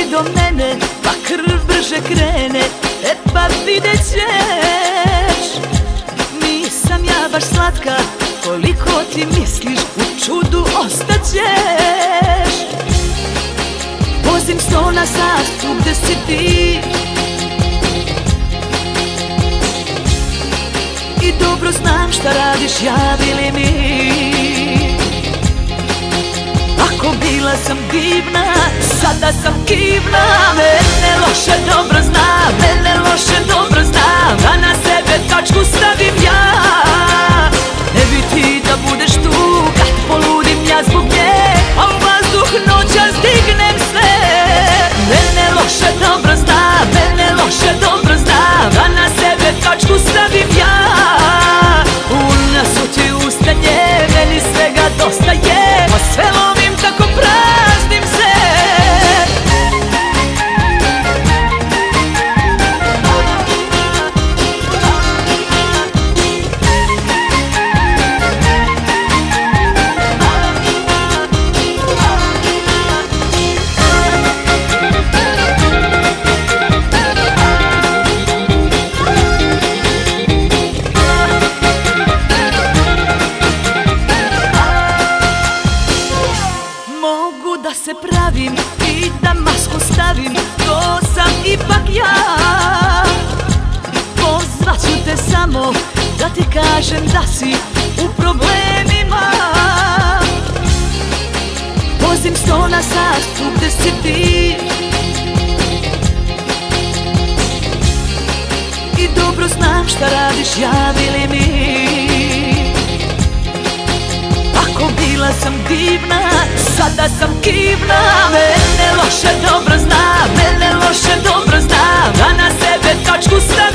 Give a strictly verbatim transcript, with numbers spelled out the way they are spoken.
do mene, pa krv brže krene, e pa vidjet ćeš. Nisam ja baš slatka, koliko ti misliš, u čudu ostaćeš. Vozim sto na sat, tu gde si ti, i dobro znam šta radiš, javi li mi. Ako bila sam divna, sada sam kivna. Mene loše dobro znam, mene loše dobro znam, da na sebe tačku stavim ja. Ne bi ti da budeš tu, kad poludim ja zbog nje, a u vazduh noćas dignem sve. Mene loše dobro znam, mene loše dobro znam, da na sebe tačku stavim ja. U nasuti usta nje, meni svega dosta je, pa sve lovim tako praznim se. Da se pravim i da masku stavim, to sam ipak ja. Pozvaću te samo da ti kažem da si u problemima. Vozim sto na sat, tu gde si ti, i dobro znam šta radiš, javi li mi. Ako bila sam divna, sada sam kivna. Mene loše dobro znam, mene loše dobro znam, da na sebe tačku stavim.